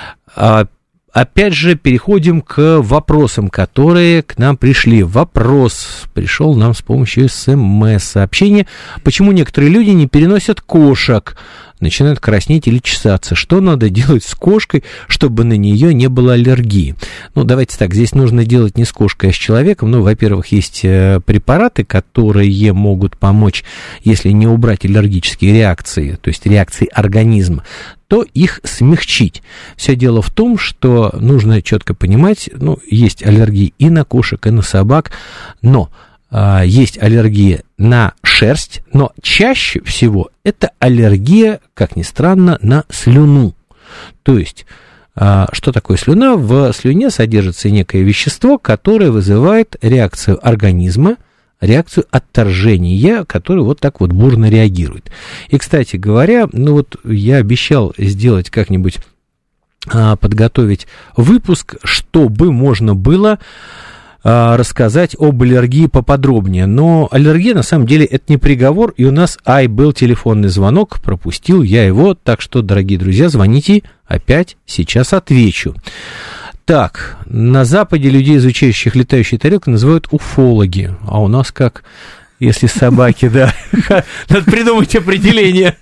Опять же, переходим к вопросам, которые к нам пришли. Вопрос пришел нам с помощью смс-сообщения. Почему некоторые люди не переносят кошек, начинают краснеть или чесаться? Что надо делать с кошкой, чтобы на нее не было аллергии? Ну, давайте так, здесь нужно делать не с кошкой, а с человеком. Ну, во-первых, есть препараты, которые могут помочь, если не убрать аллергические реакции, то есть реакции организма, то их смягчить. Все дело в том, что нужно четко понимать, ну, есть аллергии и на кошек, и на собак, но а, есть аллергия на шерсть, но чаще всего это аллергия, как ни странно, на слюну. То есть, а, что такое слюна? В слюне содержится некое вещество, которое вызывает реакцию организма, реакцию отторжения, которая вот так вот бурно реагирует. И, кстати говоря, ну вот я обещал сделать как-нибудь, а, подготовить выпуск, чтобы можно было а, рассказать об аллергии поподробнее. Но аллергия, на самом деле, это не приговор, и у нас, ай, был телефонный звонок, пропустил я его, так что, дорогие друзья, звоните, опять сейчас отвечу. Так, на Западе людей, изучающих летающие тарелки, называют уфологи. А у нас как, если собаки, да? Надо придумать определение.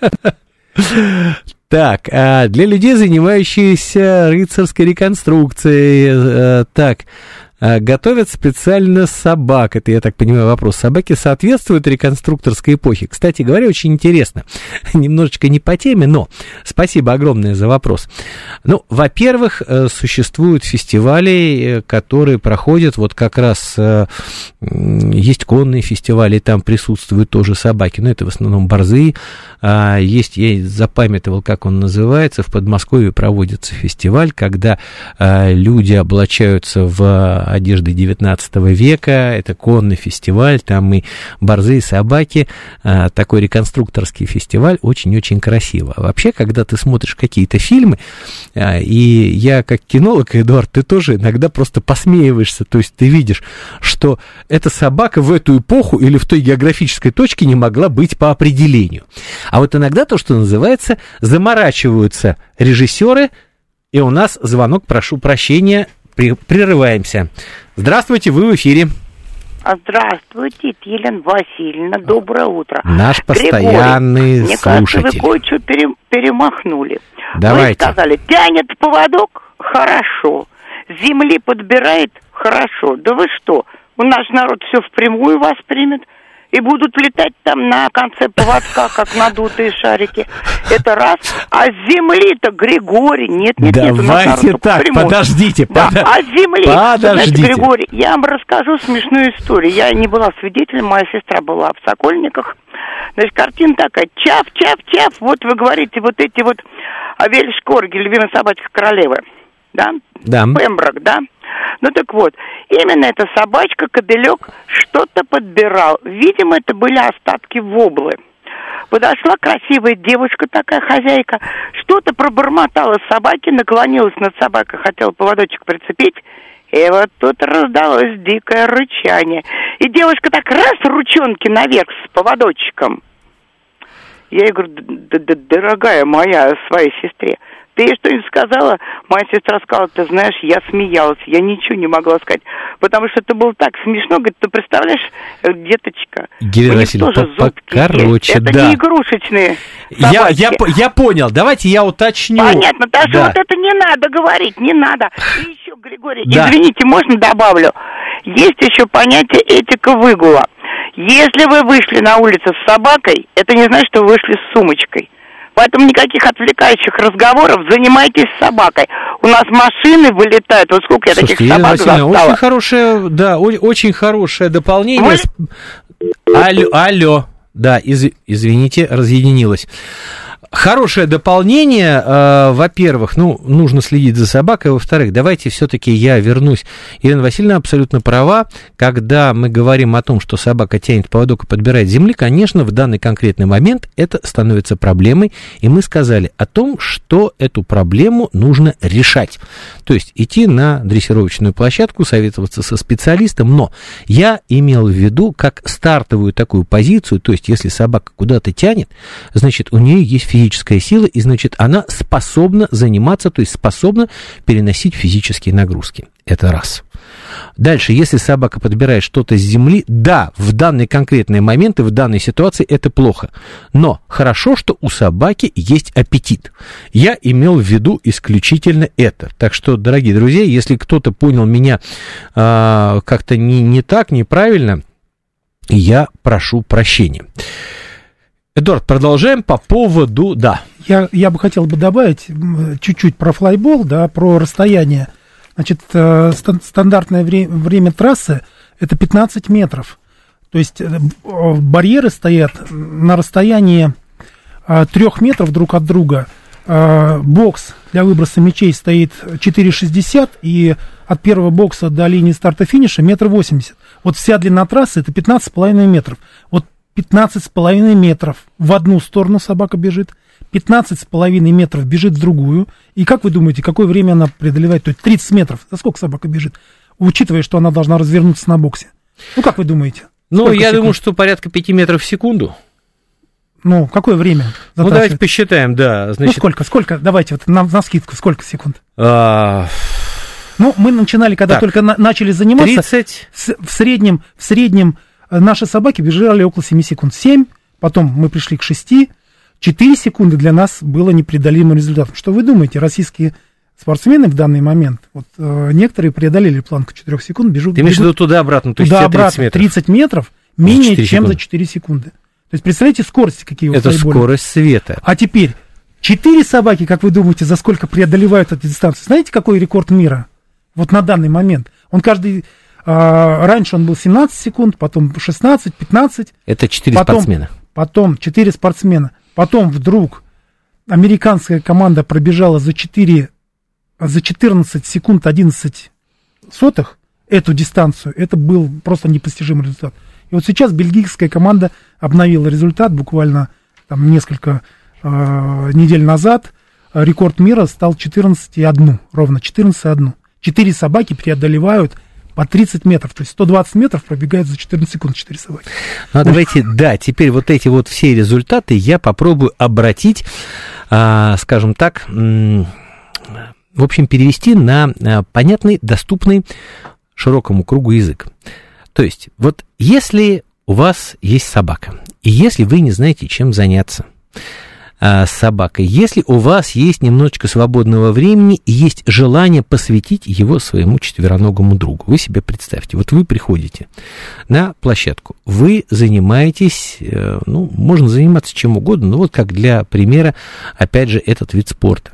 Так, для людей, занимающихся рыцарской реконструкцией, так, готовят специально собак. Это, я так понимаю, вопрос. Собаки соответствуют реконструкторской эпохе? Кстати говоря, очень интересно. Немножечко не по теме, но спасибо огромное за вопрос. Ну, во-первых, существуют фестивали, которые проходят, вот как раз есть конные фестивали, там присутствуют тоже собаки, но это в основном борзые. Есть, я запамятовал, как он называется, в Подмосковье проводится фестиваль, когда люди облачаются в одежды девятнадцатого века, это конный фестиваль, там и борзые собаки, такой реконструкторский фестиваль, очень-очень красиво. А вообще, когда ты смотришь какие-то фильмы, и я как кинолог, Эдуард, ты тоже иногда просто посмеиваешься, то есть ты видишь, что эта собака в эту эпоху или в той географической точке не могла быть по определению. А вот иногда то, что называется, заморачиваются режиссеры, и у нас звонок, прошу прощения, при, прерываемся. Здравствуйте, вы в эфире. Здравствуйте, Елена Васильевна, доброе утро. Наш постоянный Григорий, слушатель. Мне кажется, вы кое-что пере, перемахнули. Давайте. Вы сказали, тянет поводок, хорошо, земли подбирает, хорошо. Да вы что, у нас народ все впрямую воспримет. И будут летать там на конце поводка, как надутые шарики. Это раз. А с земли-то, Григорий, нет, нет, нет. Давайте так, подождите. Да, под... а с земли, подождите. Знаете, Григорий, я вам расскажу смешную историю. Я не была свидетелем, моя сестра была в Сокольниках. Значит, картина такая, чав, чав, чав. Вот вы говорите, вот эти вот Вельш-корги, любимая собачка королевы. Да? Да. Пемброк, да? Ну так вот, именно эта собачка, кобелек, что-то подбирал. Видимо, это были остатки воблы. Подошла красивая девушка, такая хозяйка, что-то пробормотала собаке, наклонилась над собакой, хотела поводочек прицепить, и вот тут раздалось дикое рычание. И девушка так раз ручонки наверх с поводочком. Я ей говорю, дорогая моя, своей сестре, ты ей что-нибудь сказала? Моя сестра сказала, ты знаешь, я смеялась, я ничего не могла сказать, потому что это было так смешно. Говорит, ты представляешь, деточка, Елена Васильевна, короче, это да. не игрушечные я, я, я понял, давайте я уточню. Понятно, так что да. вот это не надо говорить, не надо. И еще, Григорий, да. извините, можно добавлю? Есть еще понятие этика выгула. Если вы вышли на улицу с собакой, это не значит, что вы вышли с сумочкой. Поэтому никаких отвлекающих разговоров, занимайтесь собакой. У нас машины вылетают. Вот сколько я Слушайте, таких собак застала. Очень хорошее, да, очень хорошее дополнение. Вы... Алло, алло, да, из, извините, разъединилась. Хорошее дополнение, э, во-первых, ну, нужно следить за собакой, во-вторых, давайте все-таки я вернусь. Елена Васильевна абсолютно права, когда мы говорим о том, что собака тянет поводок и подбирает земли, конечно, в данный конкретный момент это становится проблемой, и мы сказали о том, что эту проблему нужно решать. То есть идти на дрессировочную площадку, советоваться со специалистом, но я имел в виду как стартовую такую позицию, то есть если собака куда-то тянет, значит, у нее есть физическая сила, и, значит, она способна заниматься, то есть способна переносить физические нагрузки. Это раз. Дальше, если собака подбирает что-то с земли, да, в данный конкретный момент и в данной ситуации это плохо. Но хорошо, что у собаки есть аппетит. Я имел в виду исключительно это. Так что, дорогие друзья, если кто-то понял меня э, как-то не, не так, неправильно, я прошу прощения. Эдуард, продолжаем по поводу, да. Я, я бы хотел бы добавить чуть-чуть про флайбол, да, про расстояние. Значит, стандартное время, время трассы это пятнадцать метров. То есть барьеры стоят на расстоянии трех метров друг от друга. Бокс для выброса мячей стоит четыре шестьдесят, и от первого бокса до линии старта-финиша метр восемьдесят. Вот вся длина трассы это пятнадцать с половиной метров. Вот пятнадцать с половиной метров в одну сторону собака бежит, пятнадцать с половиной метров бежит в другую. И как вы думаете, какое время она преодолевает? То есть тридцать метров. За сколько собака бежит? Учитывая, что она должна развернуться на боксе. Ну, как вы думаете? Ну, сколько я секунд? думаю, что порядка пяти метров в секунду. Ну, какое время? Ну, давайте посчитаем, да. Значит... Ну, сколько, сколько? Давайте, вот на, на скидку, сколько секунд? А... Ну, мы начинали, когда так, только на, начали заниматься. тридцать С, в среднем, в среднем наши собаки бежали около семь секунд. семь, потом мы пришли к шести. четыре секунды для нас было непреодолимым результатом. Что вы думаете, российские спортсмены в данный момент, вот э, некоторые преодолели планку четырех секунд, бежут... Ты имеешь в виду туда-обратно, то есть туда-обратно, метров? тридцать метров менее чем секунды. За четыре секунды. То есть, представляете, скорости какие у Это скорость света. А теперь, четыре собаки, как вы думаете, за сколько преодолевают эту дистанцию? Знаете, какой рекорд мира? Вот на данный момент. Он каждый... Э, раньше он был семнадцать секунд, потом шестнадцать, пятнадцать. Это четыре потом, спортсмена. Потом четыре спортсмена. Потом вдруг американская команда пробежала за четыре, за четырнадцать секунд одиннадцать сотых. эту дистанцию, это был просто непостижимый результат. И вот сейчас бельгийская команда обновила результат буквально там несколько э, недель назад. Рекорд мира стал четырнадцать и одна, ровно четырнадцать и одна. Четыре собаки преодолевают по тридцать метров, то есть сто двадцать метров пробегают за четырнадцать секунд четыре собаки. Ну, а давайте, да, теперь вот эти вот все результаты я попробую обратить, а, скажем так, м- в общем, перевести на а, понятный, доступный широкому кругу язык. То есть, вот если у вас есть собака, и если вы не знаете, чем заняться с собакой, если у вас есть немножечко свободного времени и есть желание посвятить его своему четвероногому другу, вы себе представьте, вот вы приходите на площадку, вы занимаетесь, ну, можно заниматься чем угодно, но вот как для примера, опять же, этот вид спорта,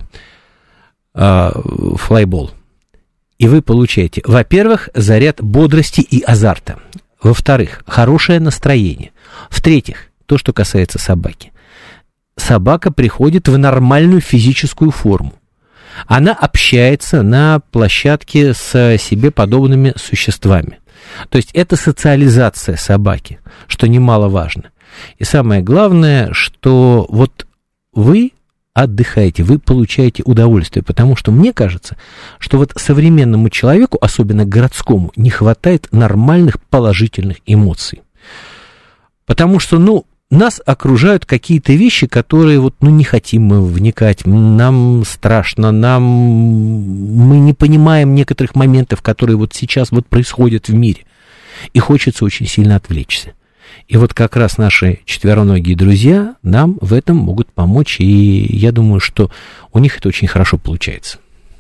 флайбол, и вы получаете, во-первых, заряд бодрости и азарта, во-вторых, хорошее настроение, в-третьих, то, что касается собаки. Собака приходит в нормальную физическую форму. Она общается на площадке с себе подобными существами. То есть это социализация собаки, что немаловажно. И самое главное, что вот вы отдыхаете, вы получаете удовольствие, потому что мне кажется, что вот современному человеку, особенно городскому, не хватает нормальных положительных эмоций. Потому что, ну, нас окружают какие-то вещи, которые вот, ну, не хотим мы вникать, нам страшно, нам, мы не понимаем некоторых моментов, которые вот сейчас вот происходят в мире, и хочется очень сильно отвлечься. И вот как раз наши четвероногие друзья нам в этом могут помочь, и я думаю, что у них это очень хорошо получается.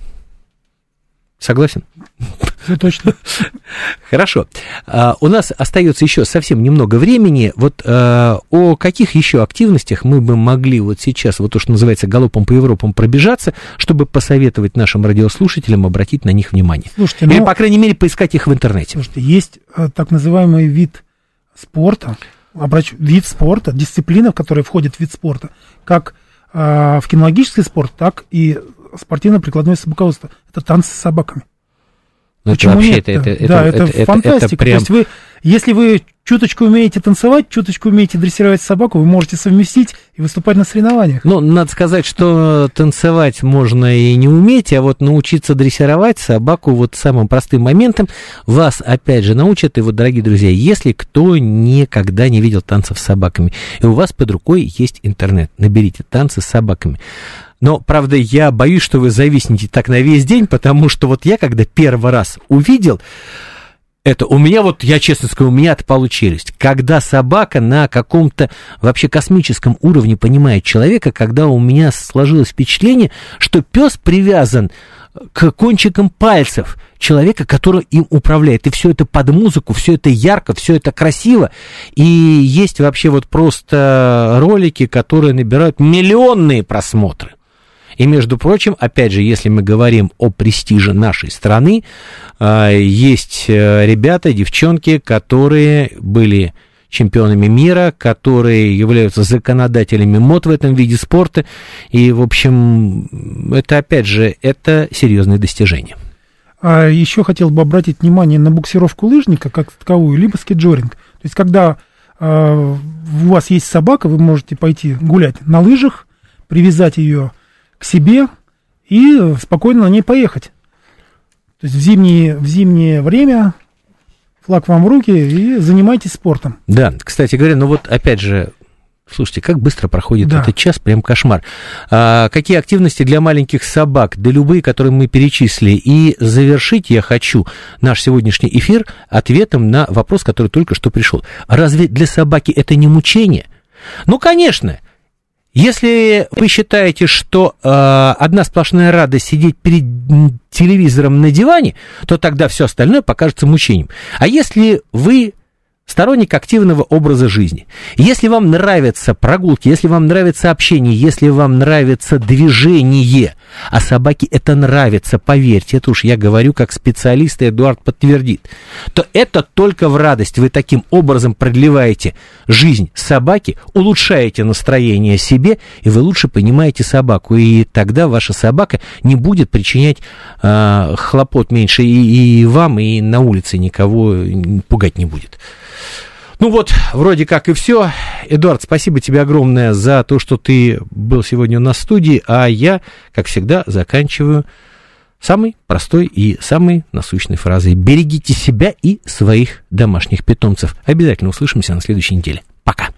Согласен? Все точно. Хорошо. А, у нас остается еще совсем немного времени. Вот а, о каких еще активностях мы бы могли вот сейчас, вот то, что называется, галопом по Европам пробежаться, чтобы посоветовать нашим радиослушателям обратить на них внимание? Слушайте, или, ну, по крайней мере, поискать их в интернете. Слушайте, есть а, так называемый вид спорта, обращу, вид спорта, дисциплина, в которой входит вид спорта, как а, в кинологический спорт, так и спортивно-прикладное собаководство. Это танцы с собаками. Но почему это нет? Это, это, да, это, это, это фантастика. Это прям... То есть вы, если вы чуточку умеете танцевать, чуточку умеете дрессировать собаку, вы можете совместить и выступать на соревнованиях. Ну, надо сказать, что танцевать можно и не уметь, а вот научиться дрессировать собаку вот самым простым моментом вас, опять же, научат. И вот, дорогие друзья, если кто никогда не видел танцев с собаками, и у вас под рукой есть интернет, наберите «танцы с собаками». Но, правда, я боюсь, что вы зависнете так на весь день, потому что вот я, когда первый раз увидел это, у меня вот, я честно скажу, у меня отпала челюсть. Когда собака на каком-то вообще космическом уровне понимает человека, когда у меня сложилось впечатление, что пес привязан к кончикам пальцев человека, который им управляет. И все это под музыку, все это ярко, все это красиво. И есть вообще вот просто ролики, которые набирают миллионные просмотры. И, между прочим, опять же, если мы говорим о престиже нашей страны, есть ребята, девчонки, которые были чемпионами мира, которые являются законодателями мод в этом виде спорта. И, в общем, это, опять же, это серьезные достижения. А еще хотел бы обратить внимание на буксировку лыжника как таковую, либо скейджоринг. То есть, когда э, у вас есть собака, вы можете пойти гулять на лыжах, привязать ее к себе и спокойно на ней поехать. То есть в зимнее, в зимнее время флаг вам в руки и занимайтесь спортом. Да, кстати говоря, ну вот опять же, слушайте, как быстро проходит да. этот час, прям кошмар. А, какие активности для маленьких собак, да любые, которые мы перечислили. И завершить я хочу наш сегодняшний эфир ответом на вопрос, который только что пришел. Разве для собаки это не мучение? Ну, конечно. Если вы считаете, что э, одна сплошная радость сидеть перед телевизором на диване, то тогда все остальное покажется мучением. А если вы сторонник активного образа жизни. Если вам нравятся прогулки, если вам нравится общение, если вам нравится движение, а собаке это нравится, поверьте, это уж я говорю как специалист, и Эдуард подтвердит, то это только в радость. Вы таким образом продлеваете жизнь собаки, улучшаете настроение себе, и вы лучше понимаете собаку, и тогда ваша собака не будет причинять э, хлопот меньше и, и вам, и на улице никого пугать не будет. Ну вот, вроде как и все. Эдуард, спасибо тебе огромное за то, что ты был сегодня у нас в студии, а я, как всегда, заканчиваю самой простой и самой насущной фразой. Берегите себя и своих домашних питомцев. Обязательно услышимся на следующей неделе. Пока.